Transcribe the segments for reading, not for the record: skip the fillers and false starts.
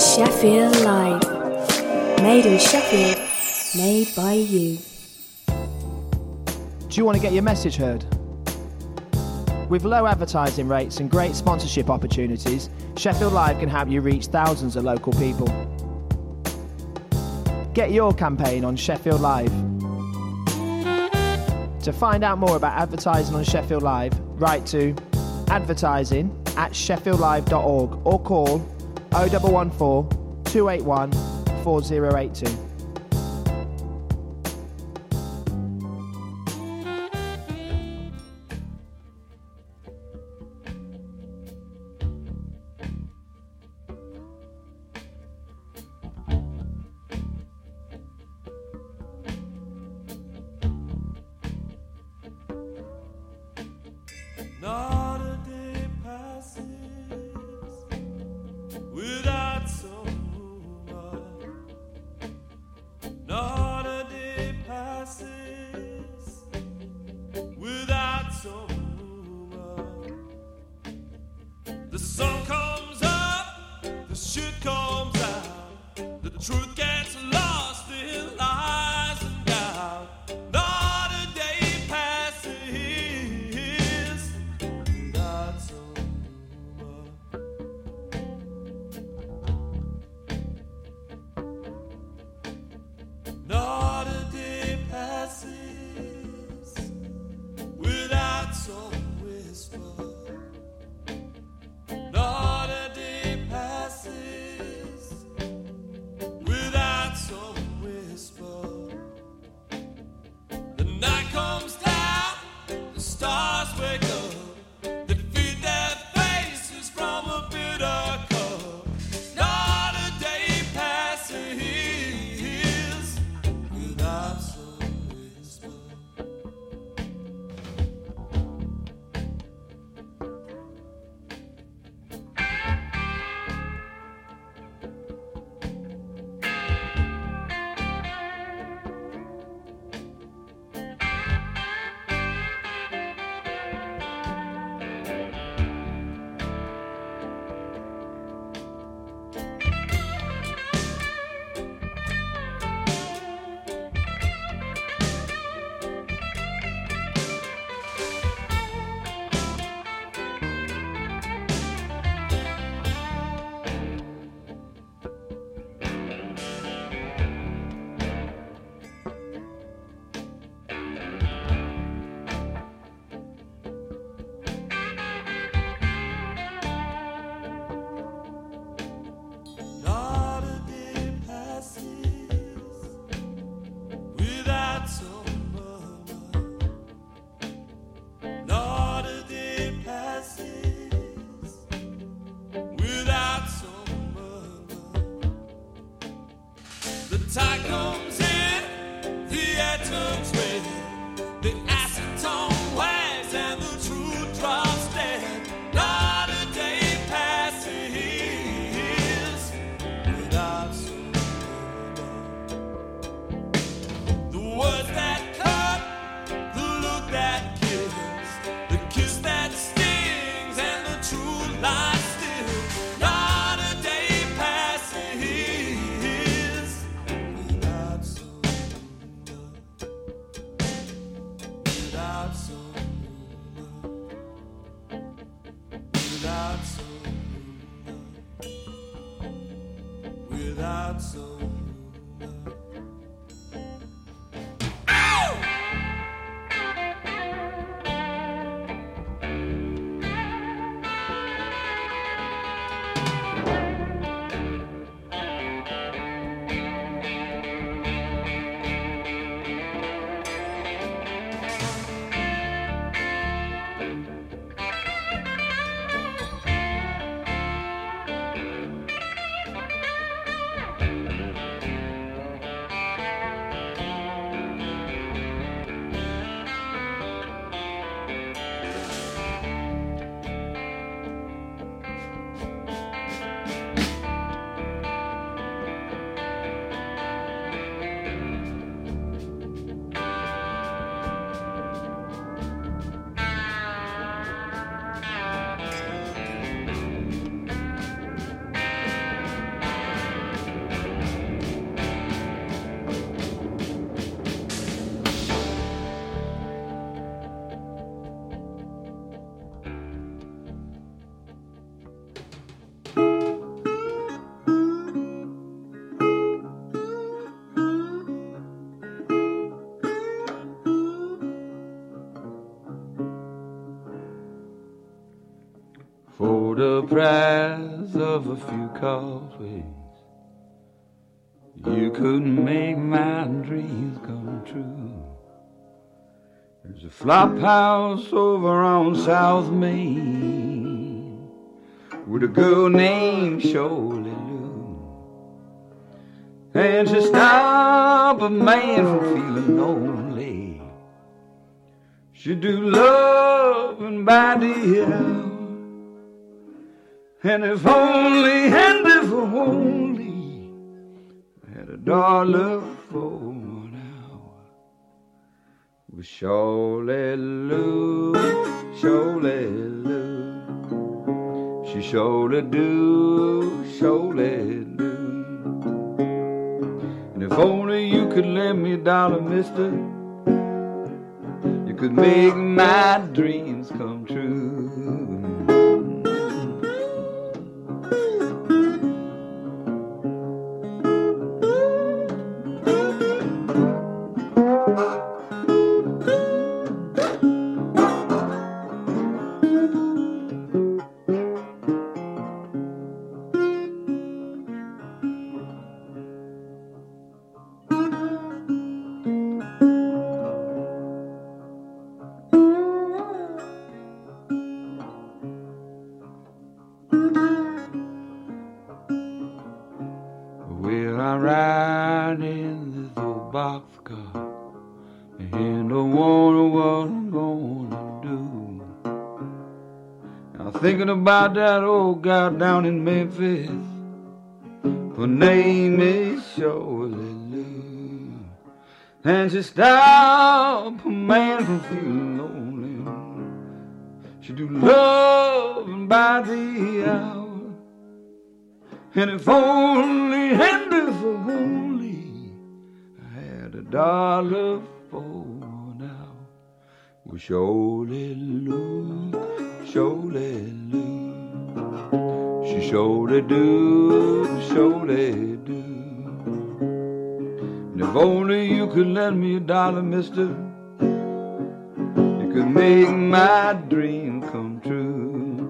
Sheffield Live. Made in Sheffield, made by you. Do you want to get your message heard? With low advertising rates and great sponsorship opportunities, Sheffield Live can help you reach thousands of local people. Get your campaign on Sheffield Live. To find out more about advertising on Sheffield Live, write to advertising@sheffieldlive.org or call 0114 281 4082. Not a day passes without some woman. Not a day passes without some woman. The sun comes up, the shit comes out, the truth gets lost in lies and doubt. Not a day passes without some woman. Not a day passes without some whisper. Not a day passes without some whisper. The night comes down, the stars wake up, they feed their faces from a bitter cup. Not a day passes without some whisper. Not a day passes without some murmur. Not a day passes without some murmur. The tide comes in, the air turns red, the acetone wags and the truth drops dead. Not a day passes without some murmur. The words that cut, the look that kills, the kiss that stings, and the truth lies still. Not a day passes without some murmur. Without some murmur. Without some murmur. Without some murmur. price of a few coffees, you couldn't make my dreams come true. There's a flop house over on South Main with a girl named Shirley Lou, and she stopped a man from feeling lonely. She do loving by the hour, and if only had $1 for an hour. With Shirley Lou, Shirley Lou, she surely do, surely do. And if only you could lend me $1, mister, you could make my dreams come true. Well, I ride in this old boxcar and I wonder what I'm gonna do. I'm thinking about that old gal down in Memphis. Her name is Shirley Lou, and she stopped a man from feeling lonely. She do love by the hour, and if only, and if only I had $1 for now. Well, Shirley Lou, Shirley Lou, she surely do, surely do. And if only you could lend me $1, mister, you could make my dream come true.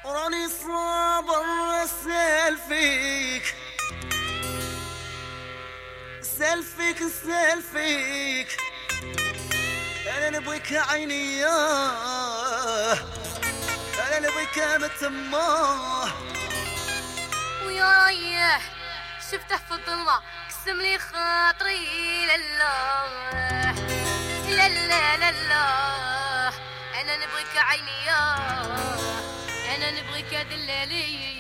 وراني صابر اسال فيك اسال فيك اسال فيك انا نبغيك عيني انا نبغيك متماه ويا ريح شفته في الظلمة قسم لي خاطري لله لا لا لا لا انا نبغيك عيني انا نبغيك دلالي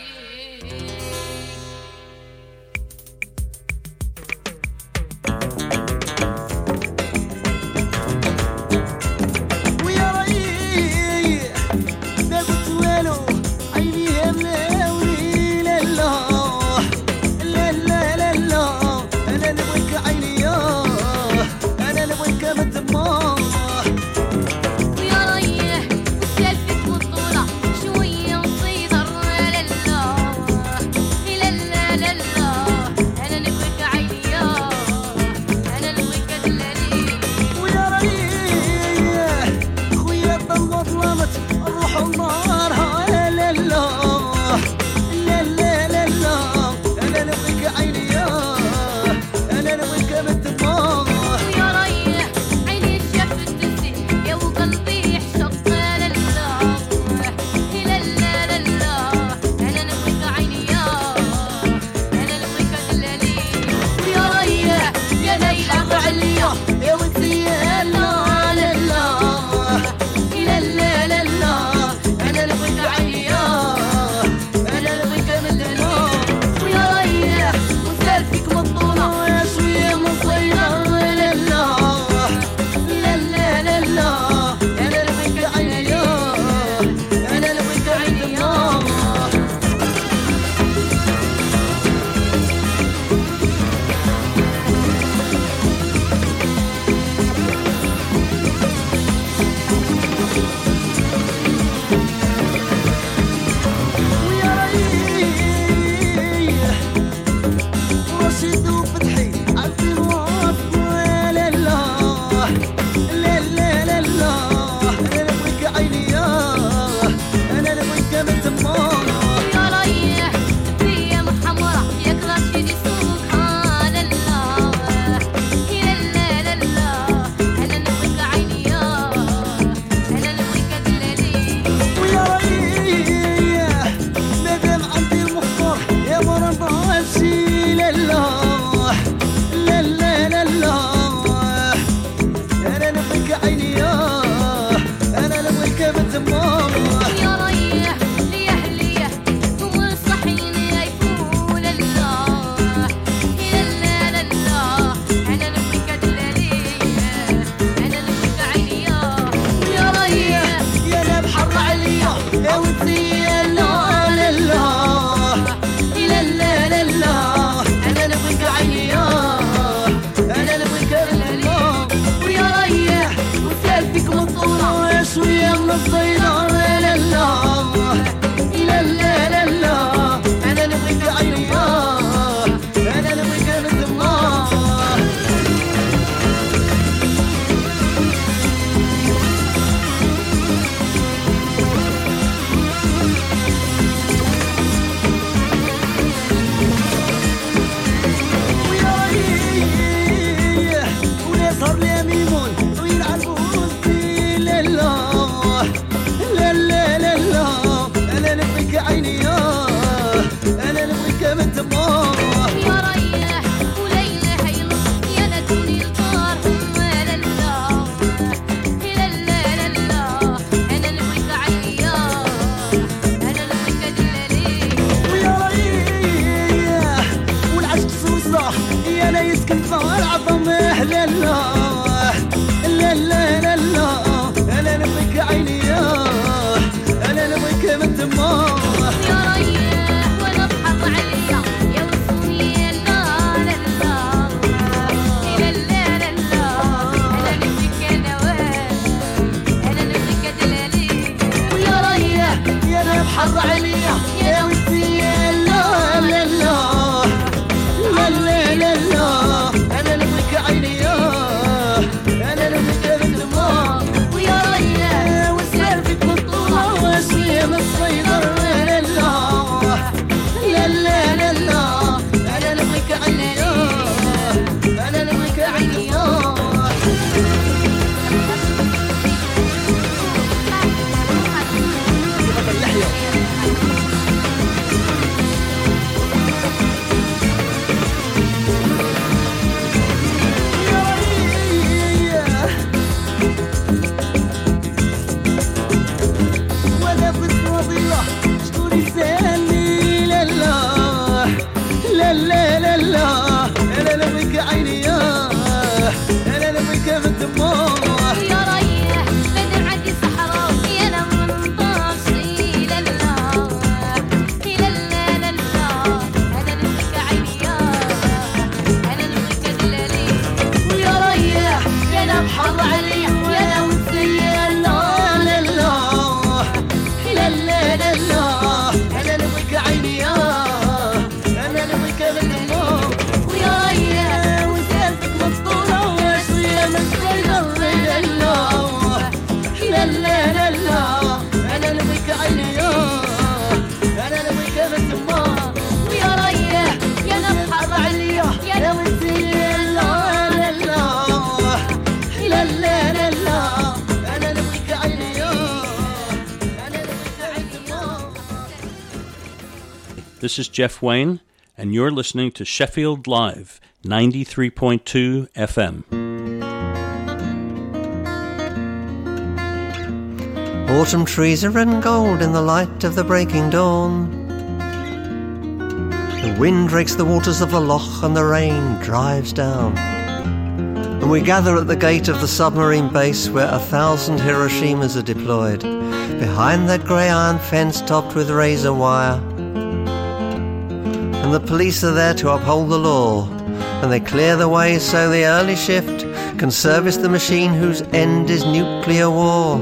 ويا ريا وسير فيك بطولة واسوية من الصيدر This is Jeff Wayne, and you're listening to Sheffield Live, 93.2 FM. Autumn trees are red and gold in the light of the breaking dawn. The wind rakes the waters of the loch and the rain drives down. And we gather at the gate of the submarine base where 1,000 Hiroshimas are deployed, behind that grey iron fence topped with razor wire. And the police are there to uphold the law, and they clear the way so the early shift can service the machine whose end is nuclear war.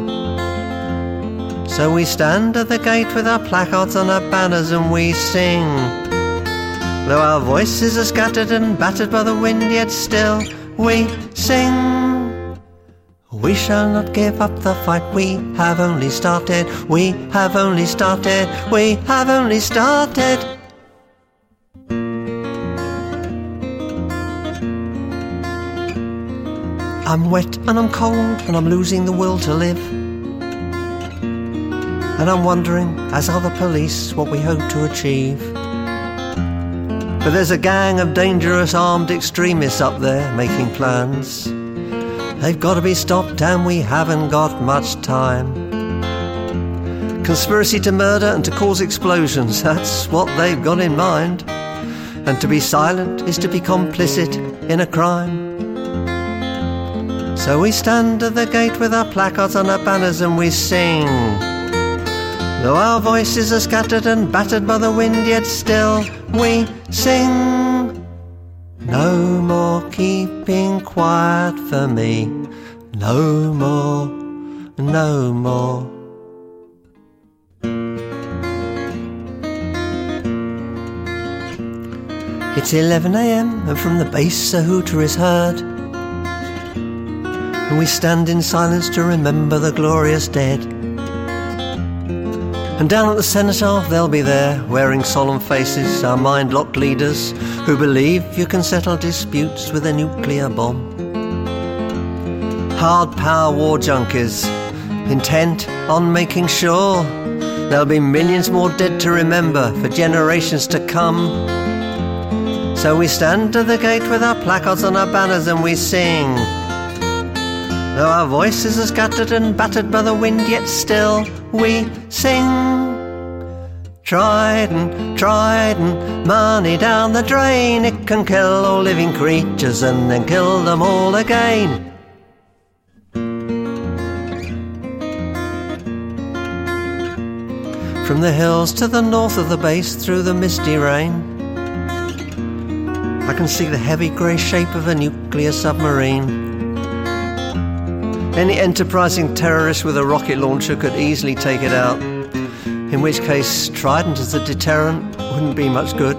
So we stand at the gate with our placards and our banners and we sing. Though our voices are scattered and battered by the wind, yet still we sing. We shall not give up the fight, we have only started, we have only started, we have only started. I'm wet and I'm cold and I'm losing the will to live. And I'm wondering, as are the police, what we hope to achieve. But there's a gang of dangerous armed extremists up there making plans. They've got to be stopped and we haven't got much time. Conspiracy to murder and to cause explosions, that's what they've got in mind. And to be silent is to be complicit in a crime. So we stand at the gate with our placards and our banners and we sing. Though our voices are scattered and battered by the wind, yet still we sing. No more keeping quiet for me, no more, no more. It's 11 a.m. and from the base a hooter is heard, and we stand in silence to remember the glorious dead. And down at the cenotaph they'll be there, wearing solemn faces, our mind-locked leaders who believe you can settle disputes with a nuclear bomb. Hard power war junkies, intent on making sure there'll be millions more dead to remember for generations to come. So we stand at the gate with our placards and our banners and we sing. Though our voices are scattered and battered by the wind, yet still we sing. Trident, trident, money down the drain. It can kill all living creatures and then kill them all again. From the hills to the north of the base, through the misty rain, I can see the heavy grey shape of a nuclear submarine. Any enterprising terrorist with a rocket launcher could easily take it out, in which case Trident as a deterrent wouldn't be much good.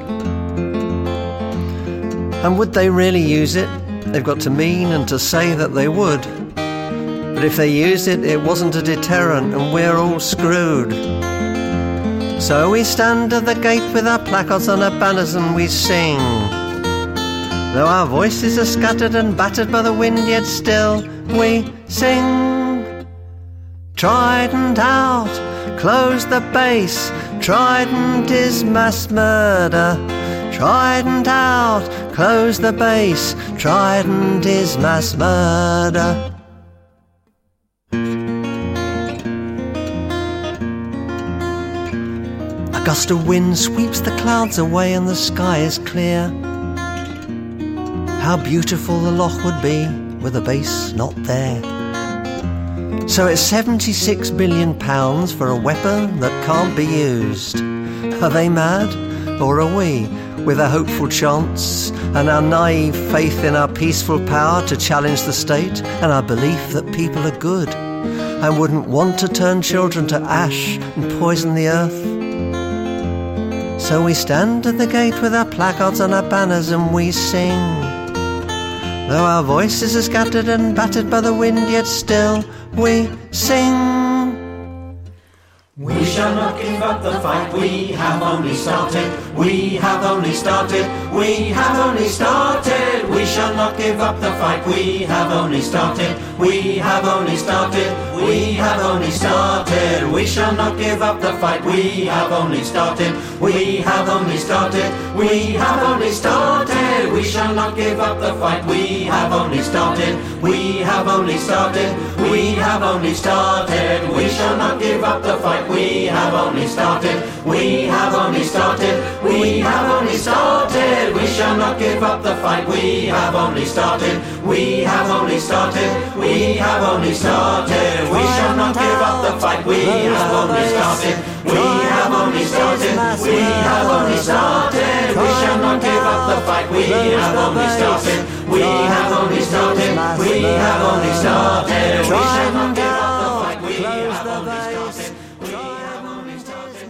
And would they really use it? They've got to mean and to say that they would. But if they used it, it wasn't a deterrent and we're all screwed. So we stand at the gate with our placards and our banners and we sing. Though our voices are scattered and battered by the wind, yet still we sing. Trident out, close the base. Trident is mass murder. Trident out, close the base. Trident is mass murder. A gust of wind sweeps the clouds away and the sky is clear. How beautiful the loch would be with a base not there. So it's £76 billion for a weapon that can't be used. Are they mad? Or are we, with a hopeful chance and our naive faith in our peaceful power to challenge the state and our belief that people are good and wouldn't want to turn children to ash and poison the earth? So we stand at the gate with our placards and our banners and we sing. Though our voices are scattered and battered by the wind, yet still we sing. We shall not give up the fight, we have only started, we have only started, we have only started, We shall not give up the fight. We have only started. We have only started. We have only started. We shall not give up the fight. We have only started. We have only started. We have only started. We shall not give up the fight. We have only started. We have only started. We have only started. We shall not give up the fight. We have only started. We have only started. We have only started. We shall not give up the fight. We have only started. We have only started. We have only started. We shall not give up the fight. We have only started. We have only started. We have only started. We shall not give up the fight. We have only started. We have only started. We have only started. We shall not give up the fight. We have only started. We have only started.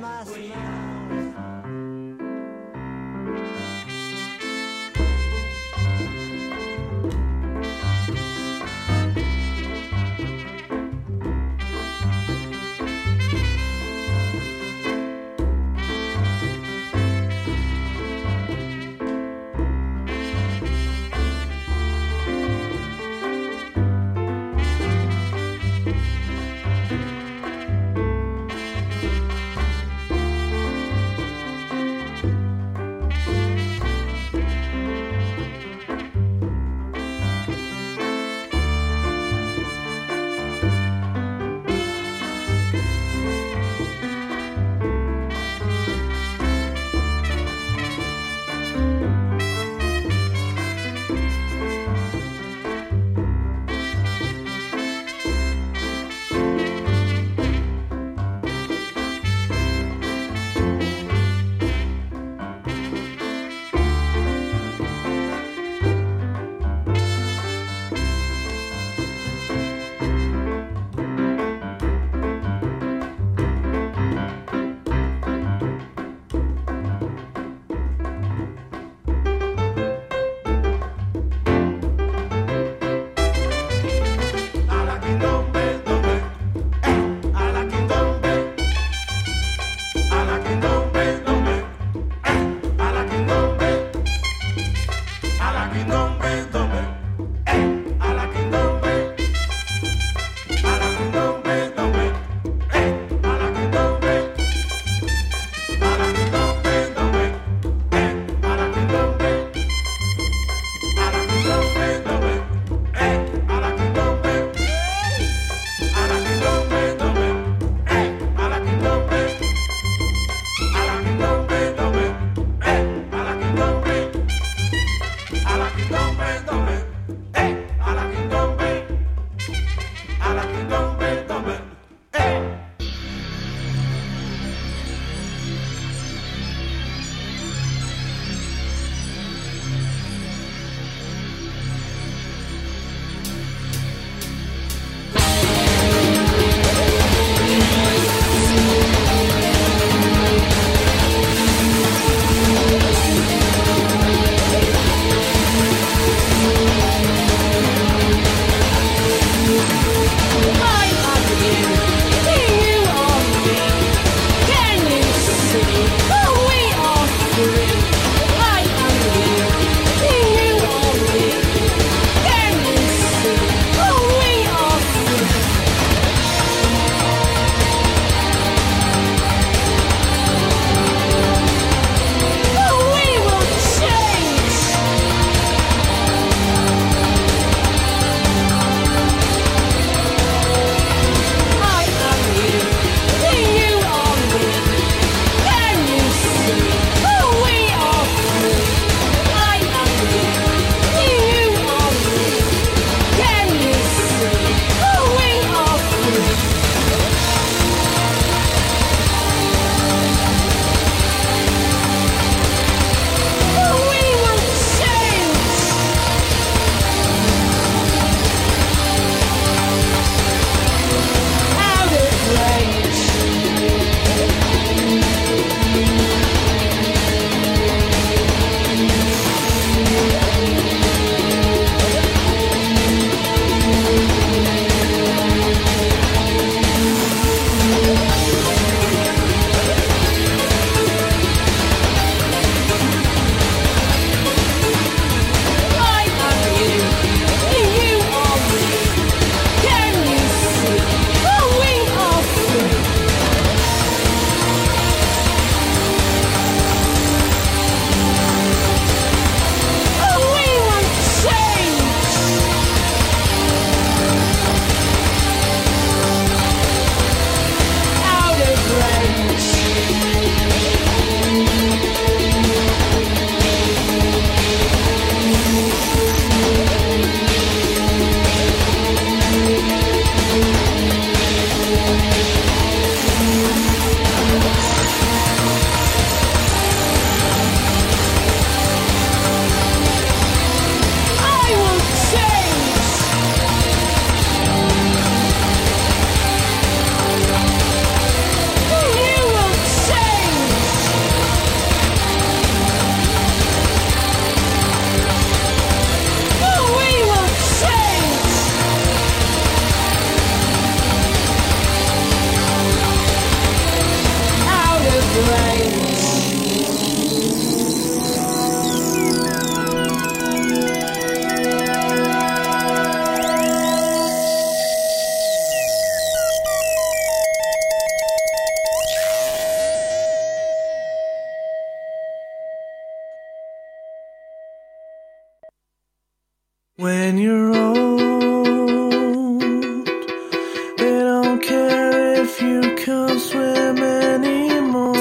when you're old. They don't care if you can't swim anymore.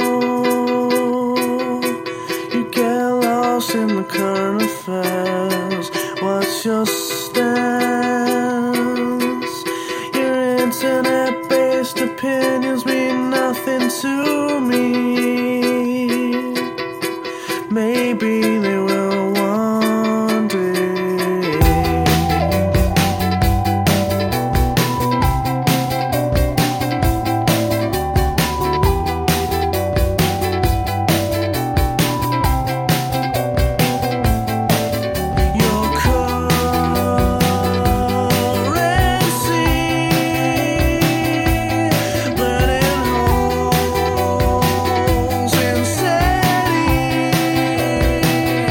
You get lost in the current affairs. What's your stance? Your internet-based opinions mean nothing to me. Maybe they will one day. Your currency, burning holes in cities.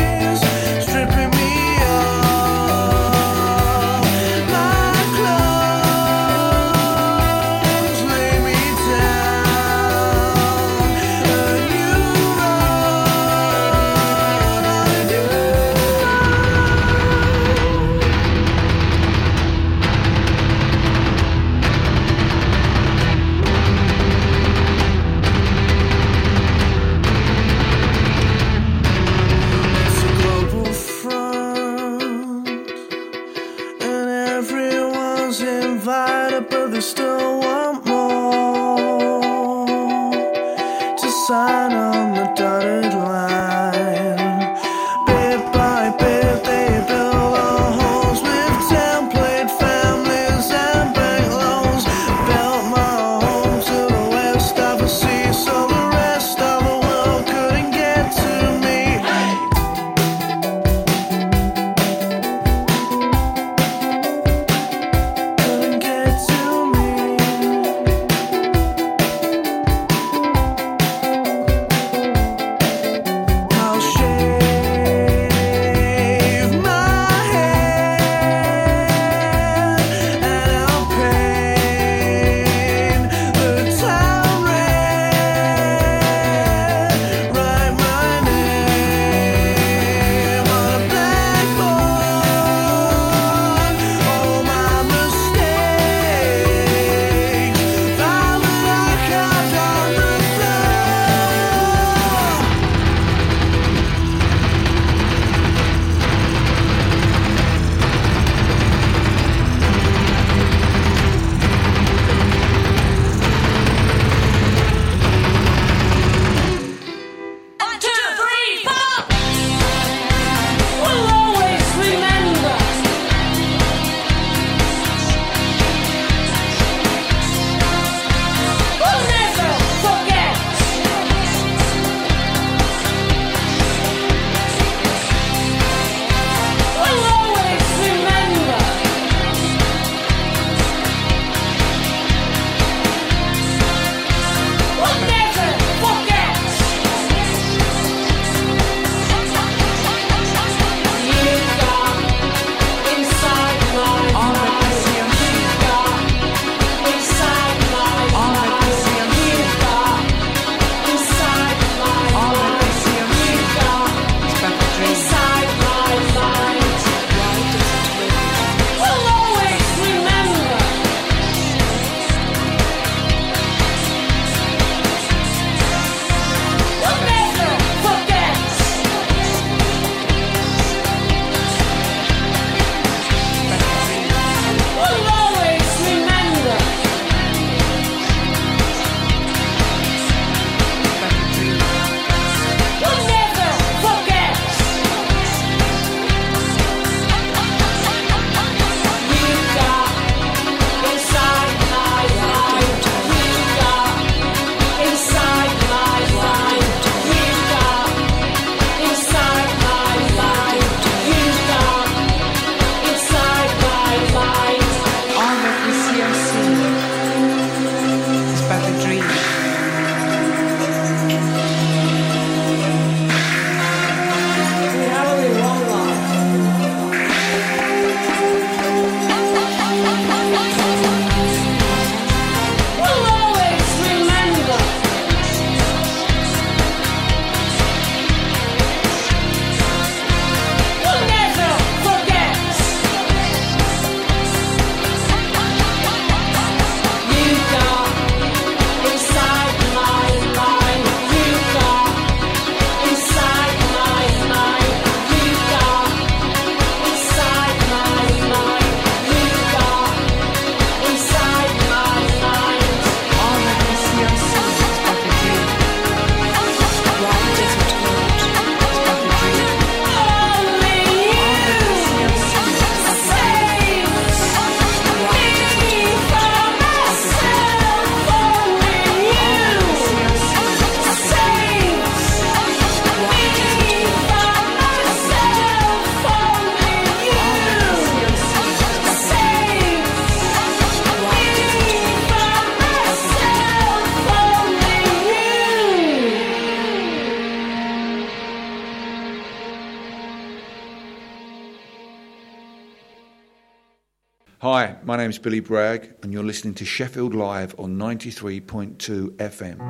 Hi, my name's Billy Bragg, and you're listening to Sheffield Live on 93.2 FM.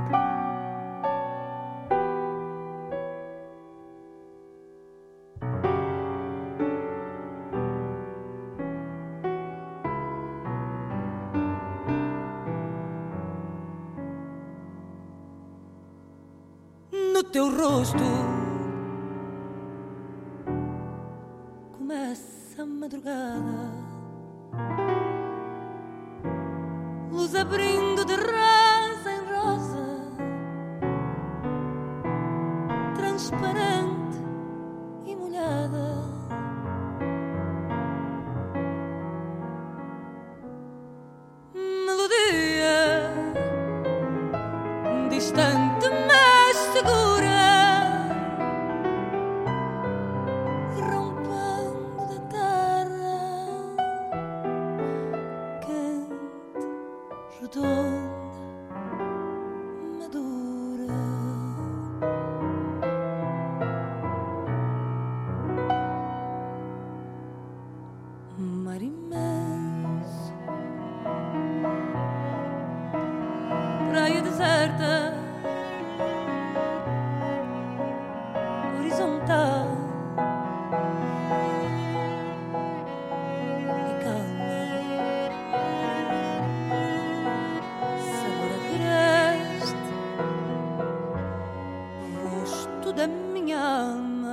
No teu rosto começa a madrugada, luz abrindo de rosa em rosa, transparente e molhada. Melodia distante mas segura, rompendo da terra, quente, redonda, madura. Mar imenso, praia deserta, horizontal e calma, sabor agreste, rosto da minha alma.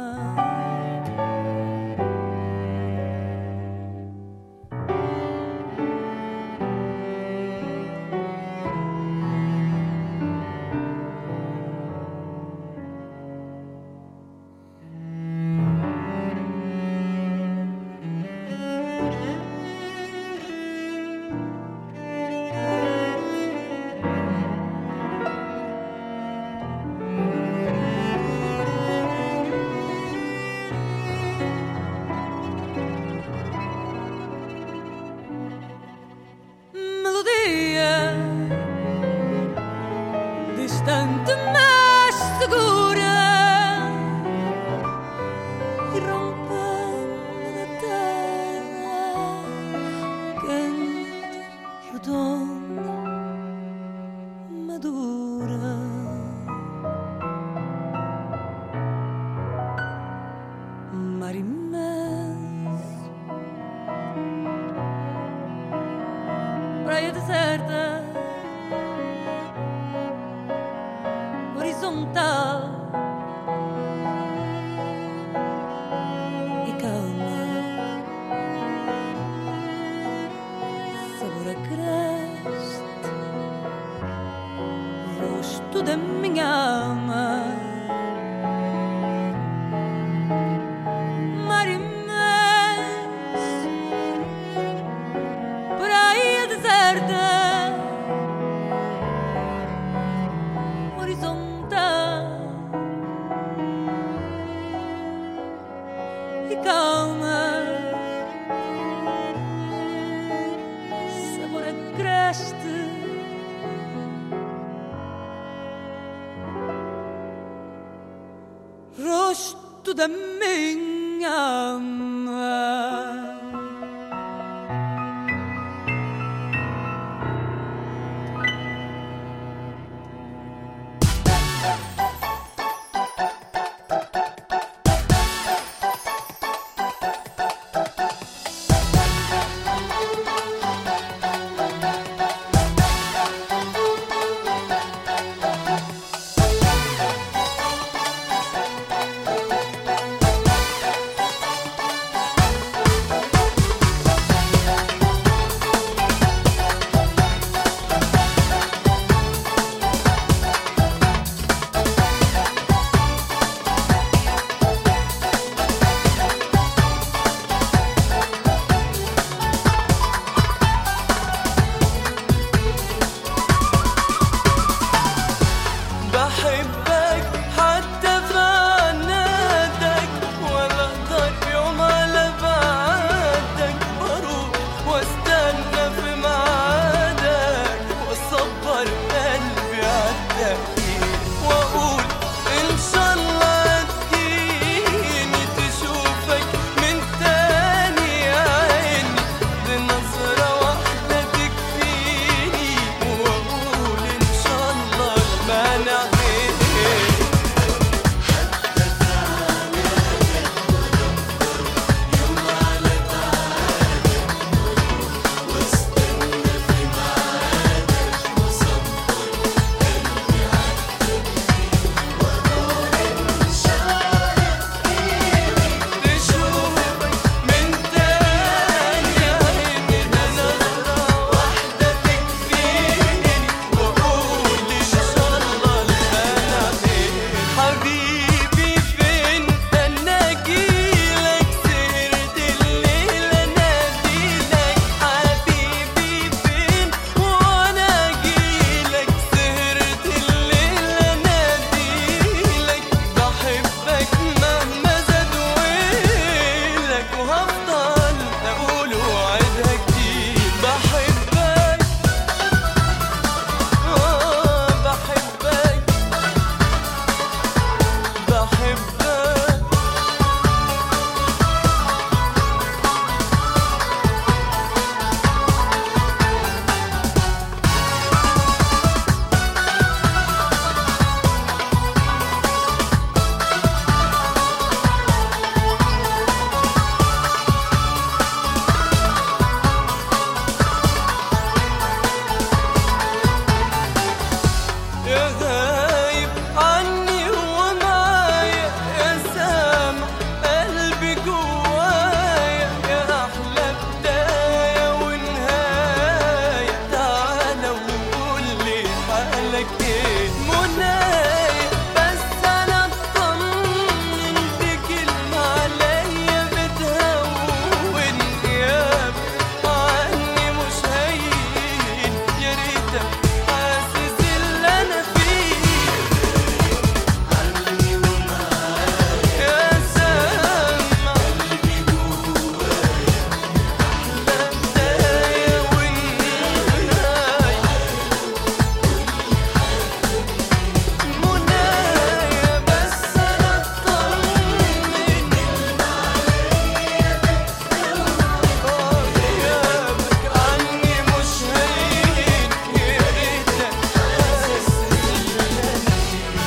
Melodia distante mas segura, e rompendo da terra, quente, redonda, madura. Mar imenso, praia deserta, horizontal e calma, sabor agreste, rosto da minha alma. Mar imenso, praia deserta, horizontal e calma, sabor agreste, rosto da minha alma.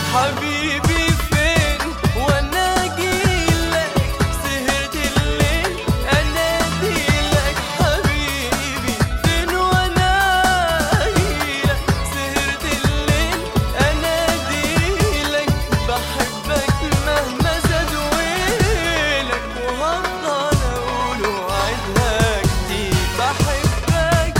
حبيبي فين وانا اجيلك سهرت الليل اناديلك حبيبي فين وانا اجيلك سهرت الليل اناديلك بحبك مهما زاد ويلك وهفضل اقول وعدها كتير بحبك بحبك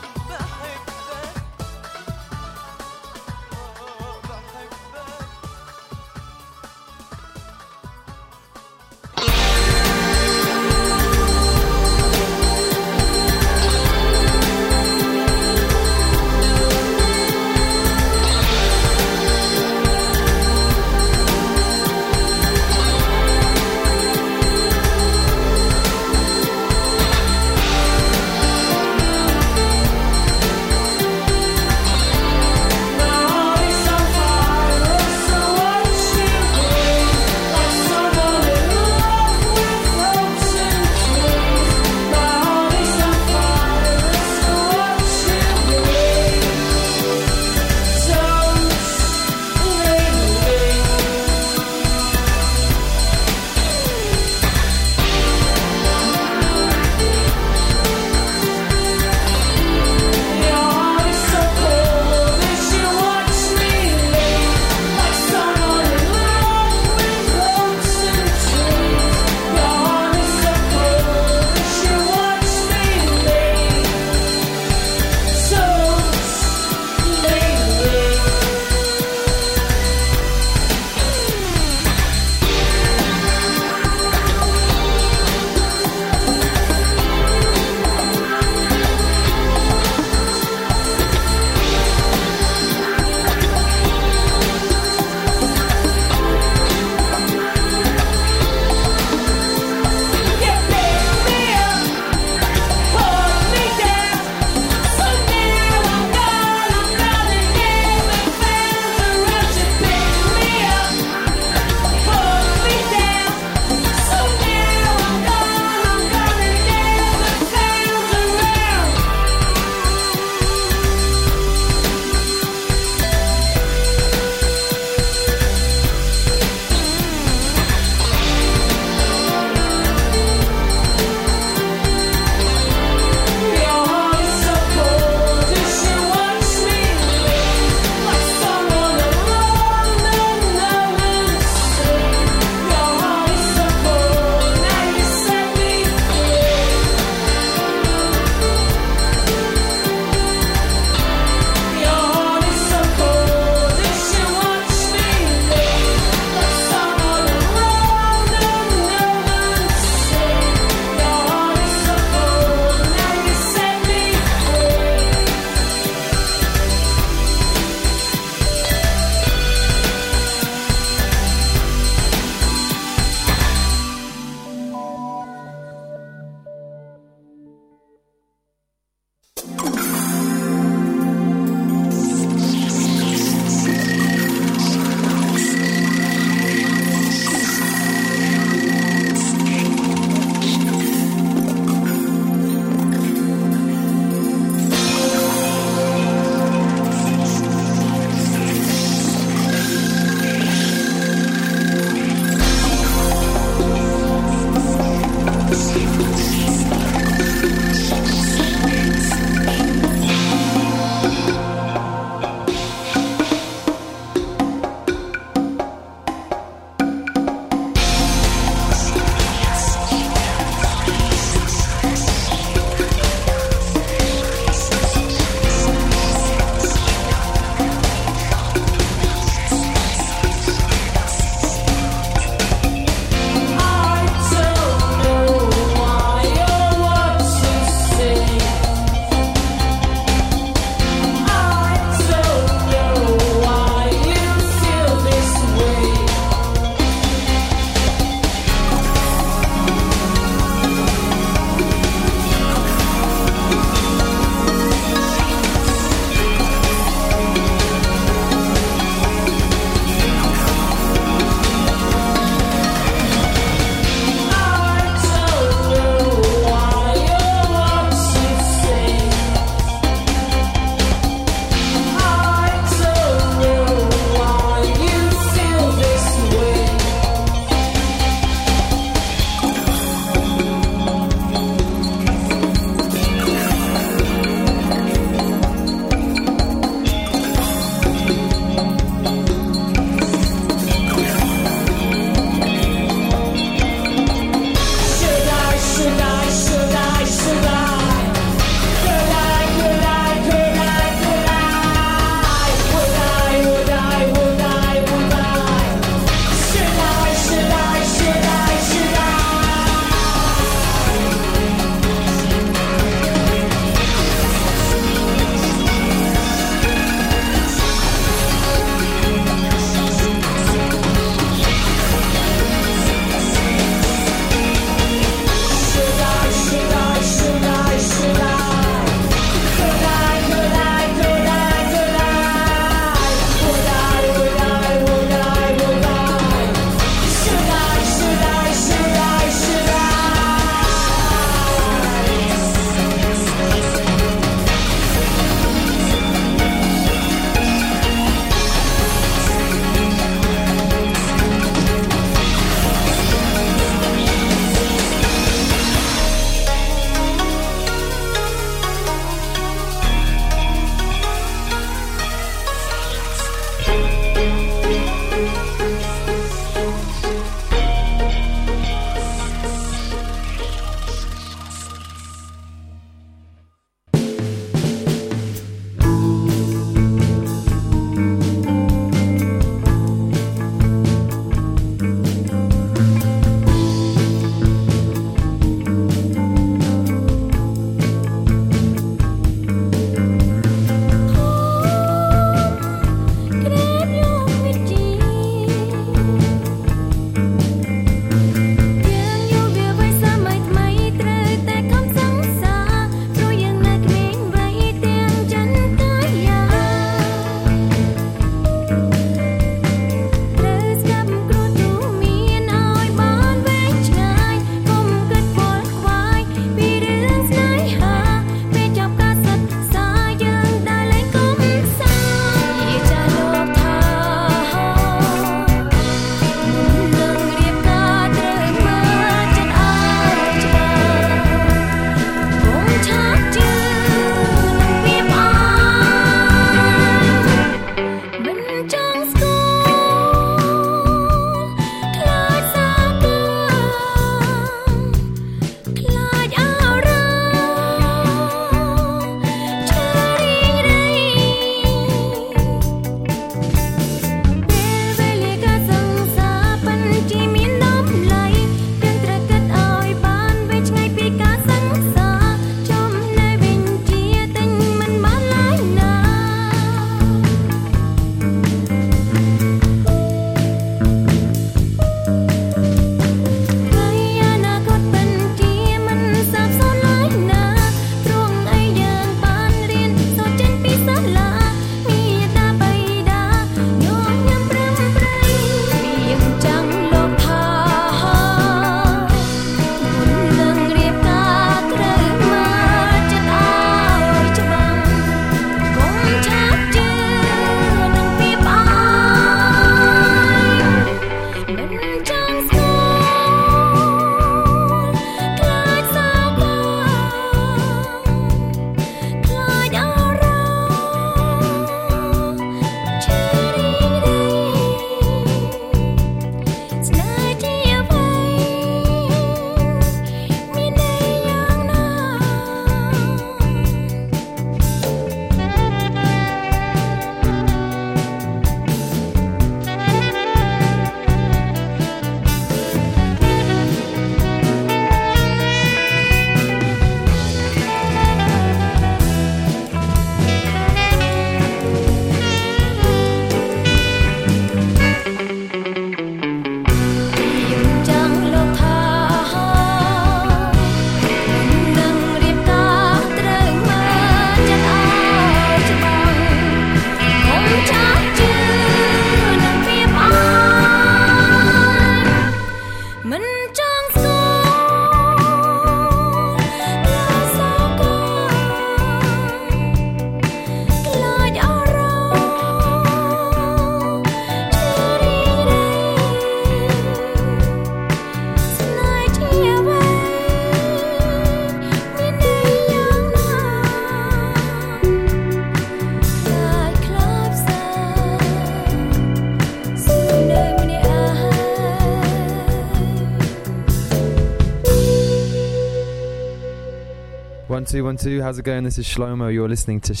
1212. How's it going? This is Shlomo. You're listening to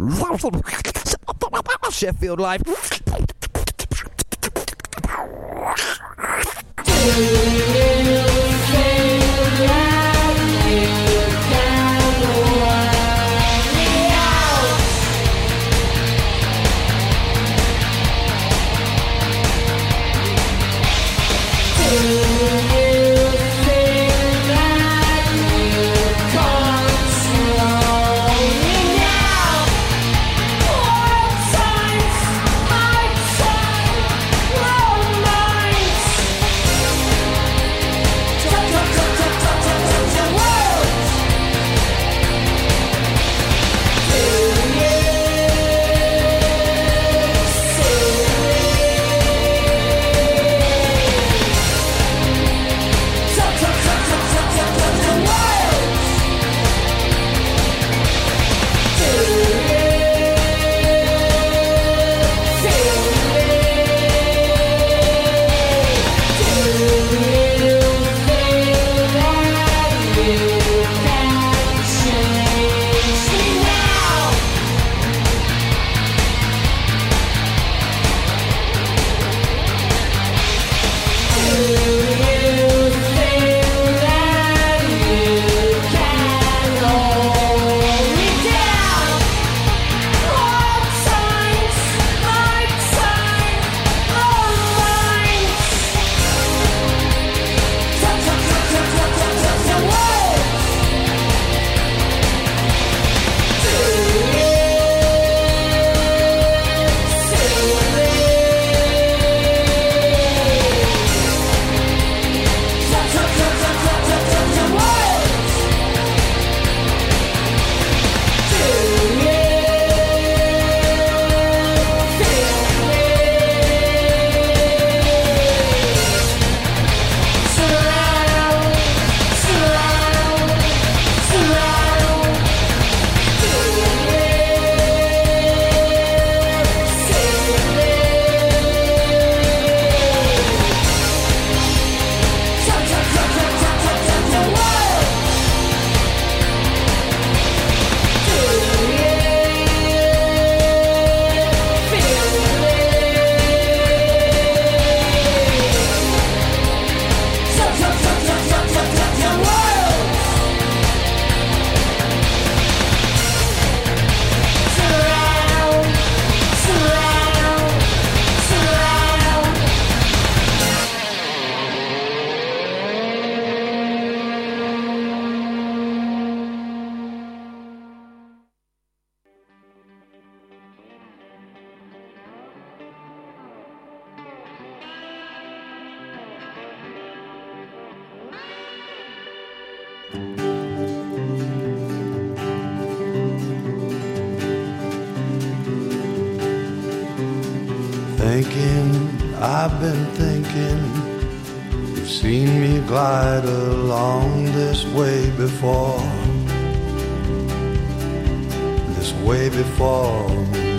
Sheffield Live. I've been thinking, you've seen me glide along this way before. This way before.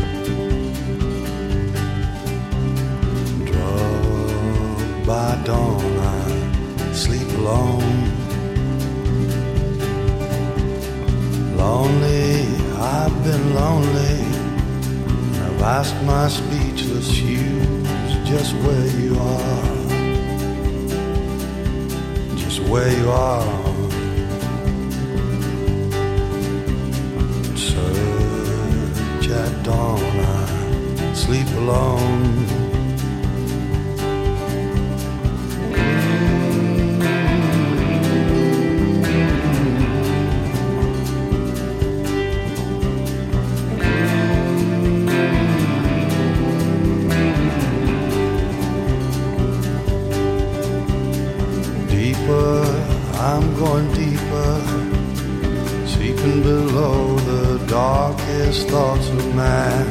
Drugged by dawn, I sleep alone. Lonely, I've been lonely. I've asked my speechless shoes just where you are, just where you are. Search at dawn, I sleep alone. I'm going deeper, seeking below the darkest thoughts of man,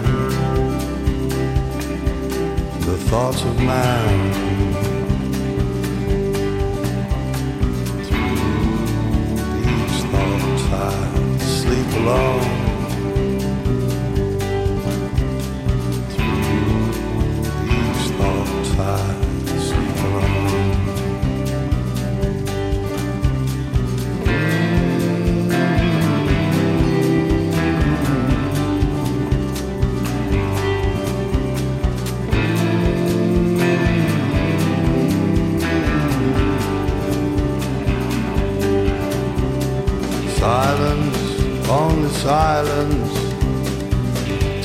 the thoughts of man. Through these thoughts I sleep alone. Through these thoughts I sleep alone.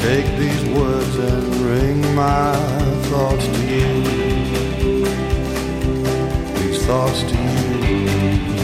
take these words and bring my thoughts to you. These thoughts to you.